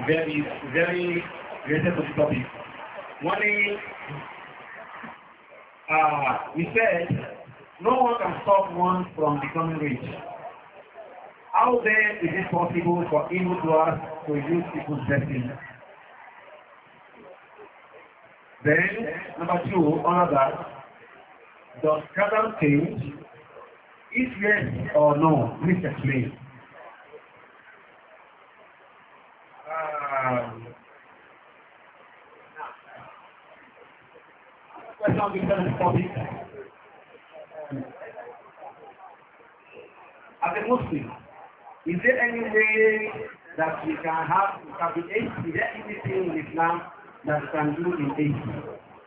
very related to the topic. One is, we said, no one can stop one from becoming rich. How then is it possible for evildoers to use people's blessings? Then, number two, under that, does Qadar change? If yes or no, please explain. Question on the topic. As a Muslim, is there any way that we can be atheist? Is there anything in Islam that we can do in atheism?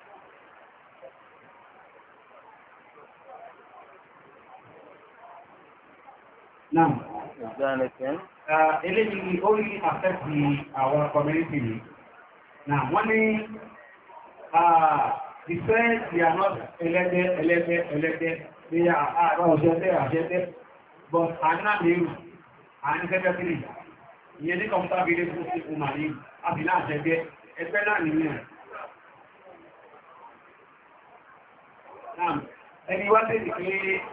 Now, eléyìí only affect our community. Now, one the friends, they are not elected, they are but I'm not new. I'm secretary. You need to come to the Muslim woman. I've been asked it's better than you. Now, anyone say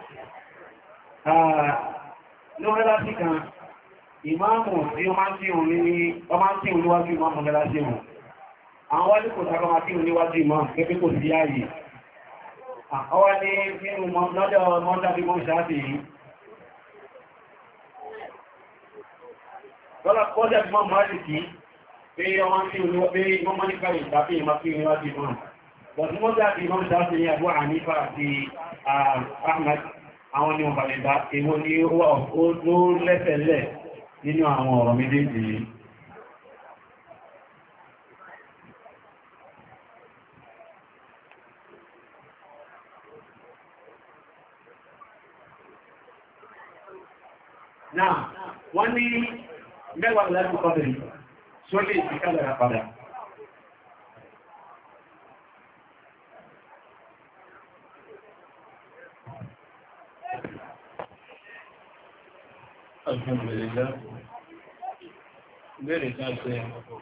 lọ́wọ́lásí kan, ìmáàmù tí ó máa ń tí òun níwájú ìmáàmù lọ́lásí wọn. Àwọn wájú kò tàbí máa tí òun níwájú ìmáàmù pẹ́pẹ́ kò sí ààyè. Ọwá ní nínú lọ́dọ̀ mọ́tàbí mọ́ ṣáàtì yìí. Kọ́jà tí mọ́ máa lè kí pé ọmọ tí òun máa nípa ìtàbí ìmá tí òun níwájú ìmáàmù. Bọ̀tí mọ́tàbí mọ́ ṣáàtì yìí Abu Hanifa àti Ahmad àwọn ni wọ́n bá lè bá èwo ní ó lẹ́sẹ̀lẹ̀ nínú àwọn ọ̀rọ̀ méjèèjì yìí. Náà, wọ́n ní mẹ́wàá lẹ́nu kọ́bìnrin sólè ìkálẹ̀ padà. Alhamdulillah. Ìbéèrè kan ṣe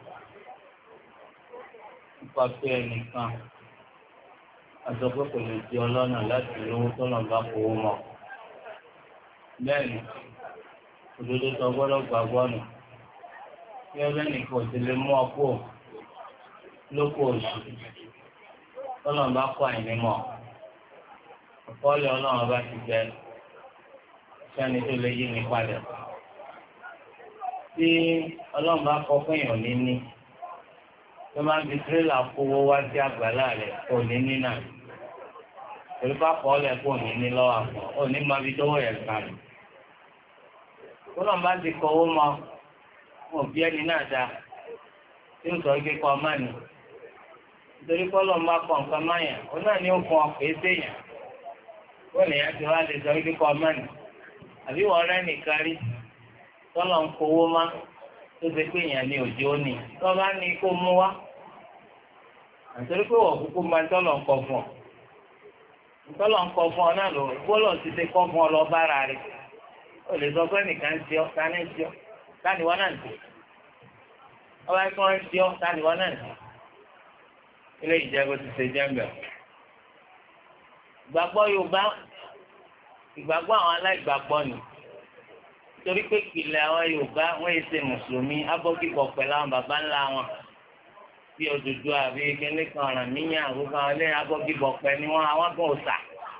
nípa pé ẹnìkan àjọpọ̀ kò lè di ọlọ́nà láti lówó tọ́nà bá kówó mọ́. Bẹ́ẹ̀ni, òdodo tó gbọ́dọ̀ gbàgbọ́ nù. Bí ọbẹ̀ nìkan ò ti lè mú ọkọ̀ lóko oṣù tọ́nà bá kó àìní mọ́. Ọ̀pọ̀lọpọ̀ ọlọ́run bá ti jẹ sẹ́ni tó lè yí ni padà. Tí ọlọ́run bá kọ fún èèyàn níní, tó máa ń fi tírélà kówó wá sí àgbàlá rẹ̀ kò níní náà. Pẹ̀lú bá kọ́ ọ́lẹ̀ kò níní lọ́wọ́ àpọ̀, ó ní máa fi tówó rẹ̀ kàn. Ọlọ́run bá ti kọ owó mọ́, wọn bí ẹni náà dá, tí ń sọ ike kọ́ ọmọ ni. Nítorí kọ́lọ́run bá kọ nǹkan máyà, òun náà ni ó fún ọ pé é séèyàn. Bọ́ọ̀lù yẹn ti wá lè sọ ike kọ́ ọmọ ni. Àbí wọ́n rẹ́ nìkan rí tọ́lọ̀ ń kówó má tó ṣe pé èèyàn ní òjò ní tó bá ní kó mú wá àtòrí pé wọ́n kúkú máa tọ́lọ̀ ń kọ fún ọ tọ́lọ̀ ń kọ fún ọ náà lò gbọ́dọ̀ ti ṣe kọ́ fún ọ lọ bára rẹ̀ ó lè sọ pé nìkan ń ṣe ọ́ tani ń ṣe ọ́ tani wọ́n náà ń ṣe ọba kí wọ́n ń ṣe ọ́ tani wọ́n náà ń ṣe ilé ìjẹ́bù ti ṣe jẹ́mbẹ̀. Ìgbàgbọ́ Yorùbá ìgbàgbọ́ àwọn aláìgbàgbọ́ ni torí pé ìpìlẹ̀ àwọn Yorùbá wọ́n yé ṣe mùsùlùmí abọ́kíkọ̀ pẹ̀lú àwọn baba ńlá wọn bí Odùduwà àbí kíní kan Ọ̀rànmíyàn àgbókan àwọn ẹlẹ́yìn abọ́kíkọ̀ pẹ̀ ni wọ́n àwọn kan ò sà.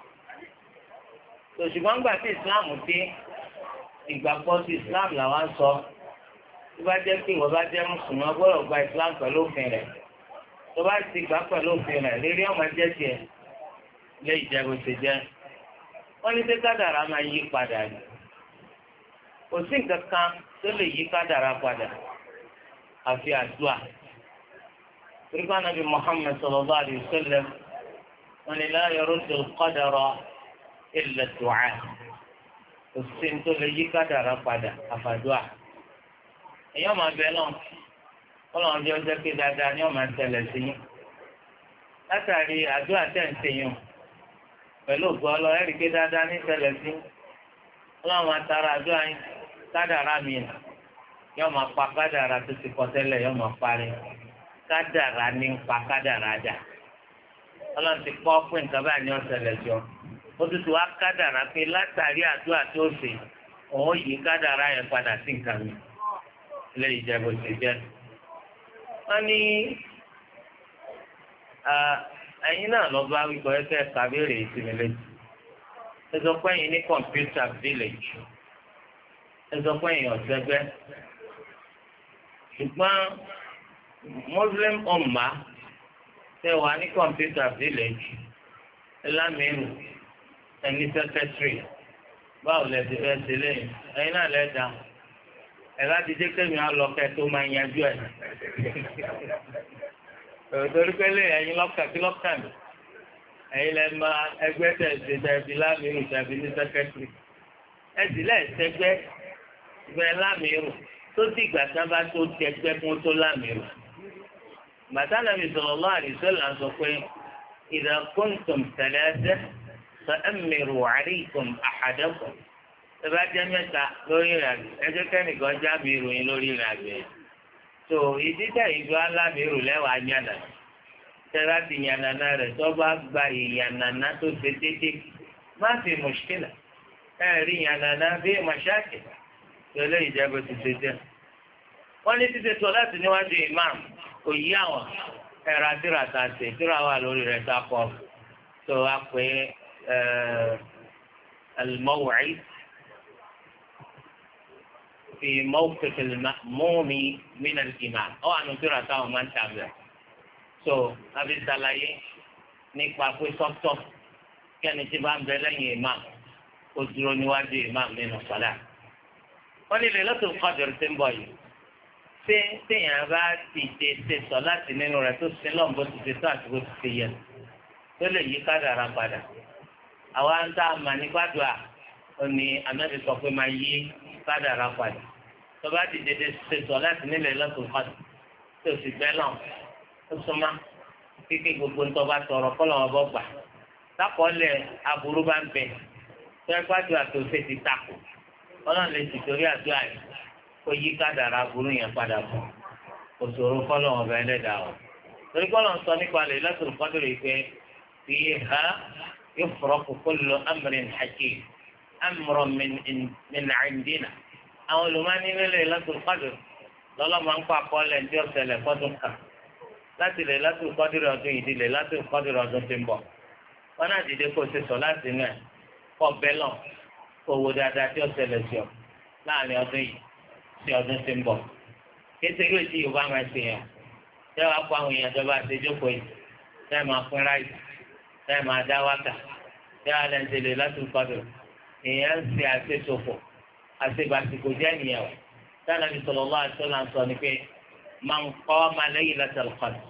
Ṣùgbọ́n gbà tí Islam dé ìgbàgbọ́ tí Islam làwọn sọ tó bá jẹ́ pé ìwọ bá jẹ́ mùsùlùmí wọ́n gbọ́dọ̀ gba Islam pẹ̀lú òfin rẹ̀ tó bá ti gbà pẹ̀lú òfin rẹ̀ lérí ọmọ jẹ́ tiẹ̀ lé ìjẹ́bù ti jẹ́. Wọ́n ní pé kádàrá máa yí padà ni kò sí nǹkan kan tó lè yí kádàrá padà àfi àdúà. Torípa Ànábì Muhammad sallallahu alaihi wasallam wọn ni la yaruddu al-qadara illa ad-du'a. Kò sí ní tó lè yí kádàrá padà àfàdúà. Èèyàn máa bẹ náà kọ́lọ́n bí ọjọ́ pé dáadáa ni wọ́n máa tẹ̀lẹ̀ sí yín. Látàrí àdúrà tẹ̀ ń ṣèyàn pẹ̀lú ògbọ́ ọlọ́ ẹ̀rí pé dáadáa ní tẹ̀lẹ̀ sí yín. Ọlọ́run àtàrà àdúrà yín kádàrá mi nà yóò máa pa kádàrá tó ti kọ tẹ́lẹ̀ yóò máa parí kádàrá ní ń pa kádàrá dà ọlọ́run ti kọ́ pé nǹkan báyìí ní ọ̀sẹ̀ lẹ́jọ́ ó tún ti wá kádàrá pé látàrí àdúrà tó ṣe òun yí kádàrá yẹn padà sí nǹkan mi ilé ìjẹ́bù ti jẹ́. wọ́n ní ẹ̀yin náà lọ bá wípé ẹ̀kẹ́ kàbéèrè ìsinmi létí ẹ sọ pé ẹ̀yin ní kọ̀mpútà village ẹ sọ pé ẹ̀yin ọ̀sẹ̀gbẹ́ ṣùgbọ́n muslim ọ̀mà tẹ wà ní kọ̀mpútà village ẹlámìíràn ẹni sẹkẹtìrì báwo lẹ ti fẹ́ ṣe lẹ́yìn ẹ̀yin náà lẹ dá ẹ láti dé kẹmí alọkẹ tó máa yanjú ẹ torí pé lè ẹ̀yin lọkà kí lọkà mi ẹ̀yin lẹ máa ẹgbẹ́ tẹ ṣe tẹbi lámìíràn tẹbi ní sẹkẹtìrì ẹ sì lẹ ṣẹgbẹ́ gbẹ lámìíràn tó dìgbà tí wọn bá tó ti ẹgbẹ́ fún tó lámìíràn. bàtà nàbì sallallahu alaihi wasallam sọ pé idha kuntum thalatha fa amiru alaykum ahadakum ẹ bá jẹ́ mẹ́ta lórí ìrìnàjò ẹ jẹ́ kẹ́nìkan já mi ìròyìn lórí ìrìnàjò yẹn. tó ìdíjà ìjọ alámìíràn lẹ́wàá yànnà tẹ́lá ti yànnàná rẹ̀ tó bá gba ìyànnàná tó ṣe déédéé má fi mushkila rí yànnàná bí mashakil tẹ́lẹ̀ ìjẹ́bù ti ṣe jẹ́. wọ́n ní títí tó láti níwájú imam kò yí àwọn ẹ̀rọ àdúrà tá a ṣe ìdúrà wà lórí rẹ̀ tá a kọ́ tó a pè al-maw'id fi mawqif al-ma'mum min al-imam ọ̀ àná ìdúrà táwọn máa ń tàbí so àbí sàlàyé nípa pé sọ́tọ̀ kẹ́ni tí bá ń bẹ lẹ́yìn imam kó dúró níwájú imam nínú sọ́lá. wọ́n ní Lailatul Qadr tí ń bọ̀ yìí ṣé téèyàn bá ti ṣe sọ láti nínú rẹ̀ tó ṣe lọ́n bó ti ṣe tó àti bó ti ṣe yẹ tó lè yí kádàrá padà. àwa ń tá a mà ní gbàdúrà ó ní Ànábì sọ pé máa yí kádàrá padà. tó bá ti dédé ṣe sọ láti ní Lailatul Qadr tó sì bẹ́ náà ó súnmọ́ kíkẹ́ gbogbo ń tọ́ba tọrọ kọ́ lọ́wọ́ bọ́ gbà. lákọọ́lẹ̀ aburú bá ń bẹ tó ẹ gbàdúrà tó ṣe ti takò ọlọ́run lè sì torí àdúrà yìí kó yí kádàrá burú yẹn padà fún kò ṣòro fọlọ́ ọ̀bẹ ẹlẹ́dàá o. torí kọ́lọ̀ ń sọ nípa Lailatul Qadr pé fiha yufraqu kullu amrin hakim amran min indina. àwọn olùmọ́ni ní Lailatul Qadr lọ́lọ́ máa ń kọ́ àkọọ́lẹ̀ ní ọ̀sẹ̀lẹ̀ fọ́dún kan láti Lailatul Qadr ọdún yìí di Lailatul Qadr ọdún tí ń bọ̀. wọ́n náà dìde kó ṣe sọ láti inú ẹ̀ kọ́ bẹ́lọ̀ owó dáadáa tí ó ṣẹlẹ̀ sí ọ láàrin ọdún yìí sí ọdún tí ń bọ̀. kéṣeré tí Yorùbá máa ṣe yàn tẹ́ wàá kó àwọn èèyàn jọba àti ìjókòó yìí tẹ́ máa pín ráìsì tẹ́ máa dá wákà tẹ́ wàá lẹ́nu tẹ̀lé Lailatul Qadr èèyàn ń ṣe àṣeṣòfò àṣebàṣìkò jẹ́ nìyẹn o. Ànábì sallallahu alaihi wasallam sọ ni pé man qama Laylatal Qadr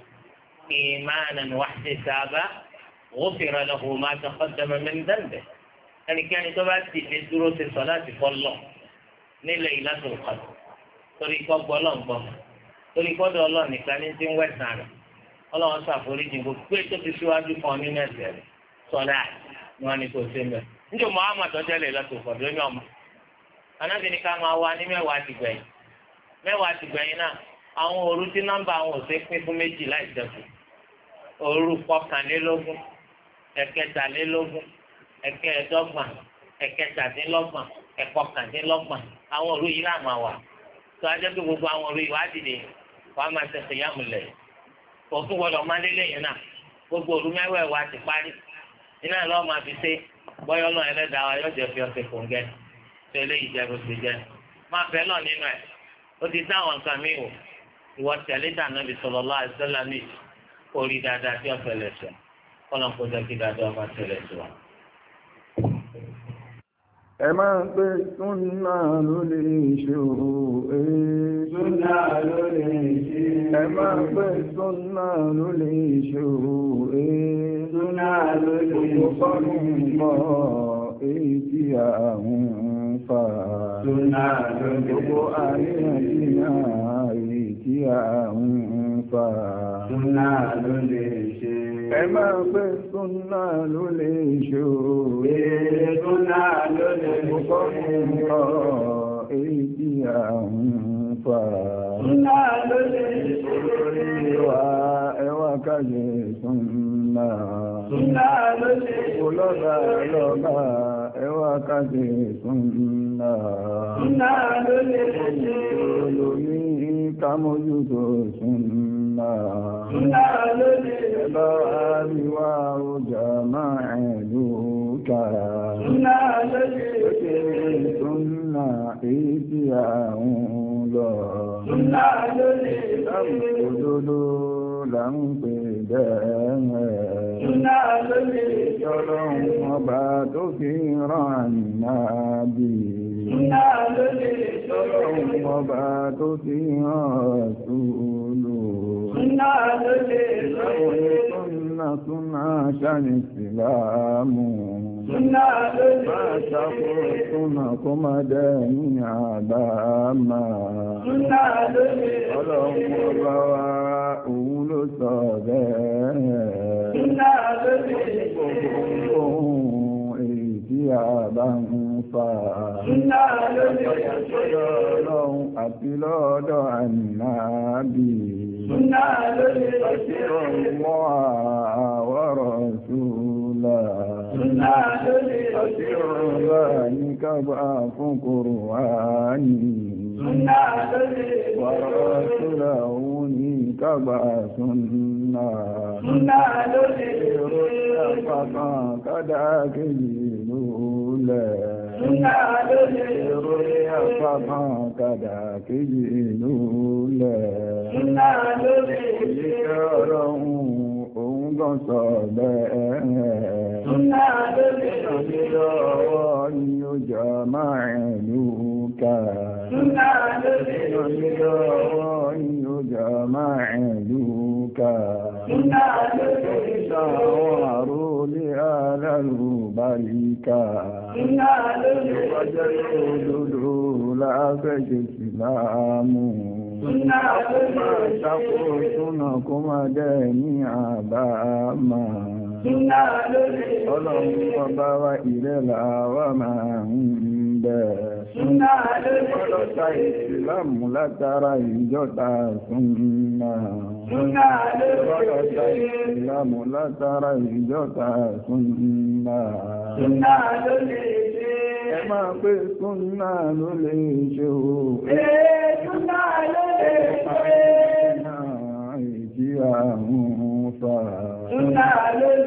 imanan wa ihtisaban ghufira lahu ma taqaddama min dhanbihi. ẹnikẹ́ni tó bá ti lè dúró ṣe sọ láti fọ́ lọ nílẹ̀ Lailatul Qadr torí kọ́ gbọ́ lọ́ngbọ́ torí kọ́dọ̀ ọlọ́run nìkan ní ti ń wẹ̀sán rẹ̀ ọlọ́run ṣàforíjì gbogbo pé tó ti síwájú kan nínú ẹ̀ṣẹ̀ rẹ̀ sọ̀dá ni wọ́n ní kò ṣe mẹ́. níjọ́ Muhammad ọjọ́ Lailatul Qadr ní ọmọ Ànábì ní ká máa wá ní mẹ́wàá ti gbẹ̀yìn náà àwọn òru tí nọ́mbà àwọn ò ṣe pín fún méjì láì jẹ́kù òru kọkànlélógún ẹ̀kẹtàlélógún ẹ̀kẹẹ̀dọ́gbọ̀n ẹ̀kẹtàdínlọ́gbọ̀n ẹ̀kọkàndínlọ́gbọ̀n àwọn òru yìí láàmú àwà tó a jẹ́ pé gbogbo àwọn òru yìí wá dìde wàá máa ṣe qiyamul layl òfin gbọdọ̀ máa lé lẹ́yìn náà gbogbo òru mẹ́wàá wa ti parí iná lọ́ọ́ máa fi ṣe bọ́yọ́ náà ẹlẹ́dàá wa yóò jẹ́ fi ọ̀sẹ̀ kòǹgẹ́ tó eléyìí jẹ́ bó ṣe jẹ́ máa fẹ́ lọ nínú ẹ̀ ó ti dá àwọn nǹkan mi wò ìwọ tẹ̀lé dà Nábì sallallahu alaihi wasallam kó rí dáadáa tí ọ̀sẹ̀ lẹ̀ sọ kọ́nà kó jẹ́ kí dáadáa ọba tẹ̀lẹ̀ sọ. ẹ máa pé súnà ló lè ṣe òru súnà ló lè ṣe ẹ máa pé súnà ló lè ṣe òru súnà ló lè ṣe òru èyí tí àwọn fa súnà ló lè ṣe gbogbo àríyànjiyàn èyí tí àwọn fa súnà ló lè ṣe ẹ máa pé súnà ló lè ṣe òru súnà ló lè ṣe èyí tí àwọn fà. Súnà ló lè ṣe. Olórí wa ẹwà kájẹ súnà. Súnà ló lè ṣe. Olọ́gà lọ́gà ẹwà kájẹ súnà. Súnà ló lè ṣe. Olórí kámójútó súnà. Súnà ló lè ṣe. Ẹbá àríwá ọjà máa ẹ̀lú ká. Súnà ló lè ṣe. Súnà èyí tí àwọn lọ. Súnà ló lè ṣe. Òdodo là ń pè bẹ́ẹ̀. Súnà ló lè ṣe. Ọlọ́run ọba tó fi rán Ànábì. Súnà ló lè ṣe. Ọlọ́run ọba tó fi rán Ràsúlù. Súnà ló lè ṣe. Súnà ṣáni ìsìlámù. Súnà ló lè ṣe. Máa ṣàkó súnà kó má dẹ̀ ní àbámà. Súnà ló lè ṣe. Ọlọ́run ọba wa òun ló sọ bẹ́ẹ̀. Súnà ló lè ṣe. Ohun èyí tí a bá ń fà. Súnà ló lè ṣe. Ọlọ́run àti lọ́dọ̀ Ànábì. Súnà ló lè ṣe. Àṣírọ̀lọ́ àwọ̀rọ̀ ṣúlá. Súnà ló lè ṣe. Àṣírọ̀lọ́ ní kábà fún Kùránì. Súnà ló lè ṣe. Wàrọ̀ ṣúlá òun ní kábà súnnà. Súnà ló lè ṣe. Ìròyìn àpapàn kádà kejì lólẹ̀. Súnà ló lè ṣe. Ìròyìn àpapàn kádà kejì lólẹ̀. Súnà ló lè ṣe. Ìṣẹ́ ọlọ́run òun gan sọ bẹ́ẹ̀. Súnà ló lè ṣe. Ìlọ́wọ́ ni ó jọ máa ìlú ká. Súnà ló lè ṣe. Ìlọ́wọ́ ni ó jọ máa ìlú ká. Súnà ló lè ṣe. Ìṣàwọn àrólé alálùbáríkà. Súnà ló lè ṣe. Ìwájẹ́ òdodo láfẹ́jẹ̀ ìsìlámù. Súnà ló lè Máa ṣe. ṣàkó súnà kó má dẹ̀ ní àbámà. Súnà ló lè ṣe. Ọlọ́run ọba wa ìrẹ́là wa máa ń bẹ̀. Súnà ló lè ṣe. Ọlọ́ta ìsìlámù látara ìjọta súnà. Súnà ló lè Ọlọ́ta ṣe. ìsìlámù látara ìjọta súnà. Súnà ló lè ṣe. Ẹ máa pé súnà ló lè ṣe o. Súnà ló lè ṣe. Ìjì àrùn fà. Súnà ló